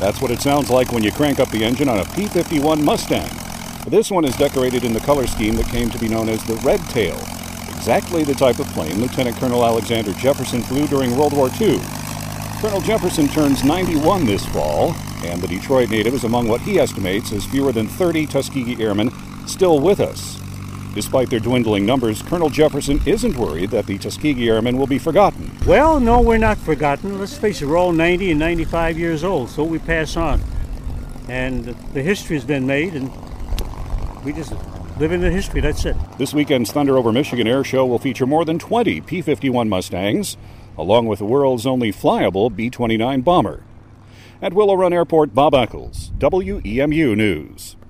That's what it sounds like when you crank up the engine on a P-51 Mustang. This one is decorated in the color scheme that came to be known as the Red Tail, exactly the type of plane Lieutenant Colonel Alexander Jefferson flew during World War II. Colonel Jefferson turns 91 this fall, and the Detroit native is among what he estimates as fewer than 30 Tuskegee Airmen still with us. Despite their dwindling numbers, Colonel Jefferson isn't worried that the Tuskegee Airmen will be forgotten. Well, no, we're not forgotten. Let's face it, we're all 90 and 95 years old, so we pass on. And the history's been made, and we just live in the history, that's it. This weekend's Thunder Over Michigan Air Show will feature more than 20 P-51 Mustangs, along with the world's only flyable B-29 bomber. At Willow Run Airport, Bob Eccles, WEMU News.